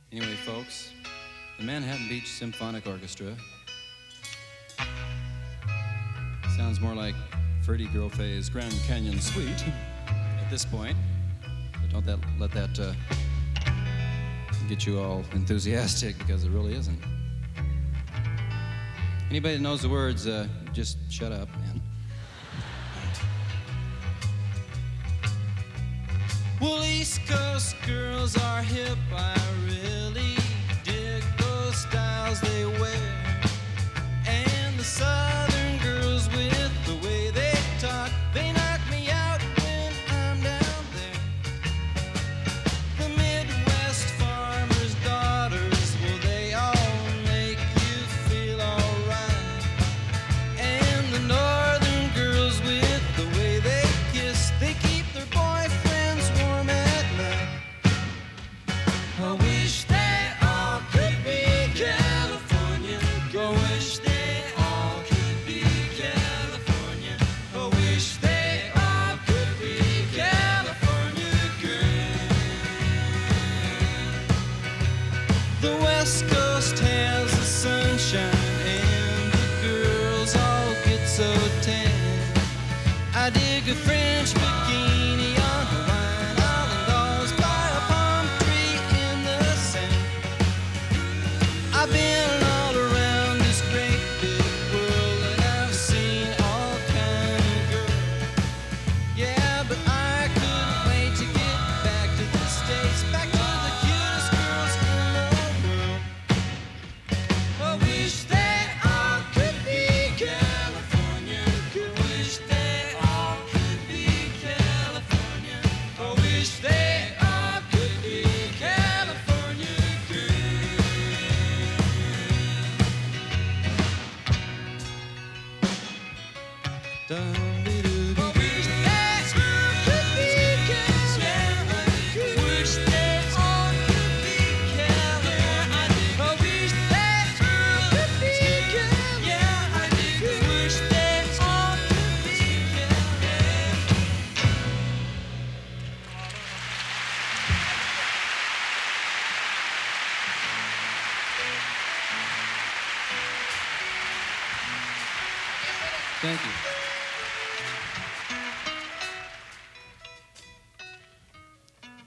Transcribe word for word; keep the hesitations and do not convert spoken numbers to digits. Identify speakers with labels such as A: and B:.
A: Anyway, folks, the Manhattan Beach Symphonic Orchestra sounds more like Freddie Grofe's Grand Canyon Suite at this point. But don't that, let that uh, get you all enthusiastic, because it really isn't. Anybody that knows the words, uh, just shut up, man. Well, East Coast girls are hip, I really dig those styles they wear. And the Southern girls with the way they talk, they knock me out when I'm down there. The Midwest farmers' daughters, well, they all make you feel alright. And the Northern girls with the way they kiss, they keep their boyfriends warm at night. I wish they all could be California. I wish they all could be California. I wish they all could be California girls. The West Coast has the sunshine and the girls all get so tan. I dig a French bikini on Hawaiian Island, by a palm tree in the sand. I've been all around this great big world and I've seen all kind of girls. Yeah, but I couldn't wait to get back to the States, back to the cutest girls in the world. I wish they all could be California. I wish they all could be California. I wish they all could be California girls. Dum-dee-doo-doo. I wish they all could be California. I wish they all could be California. I wish they all could be California. I wish they all could be California. Thank you.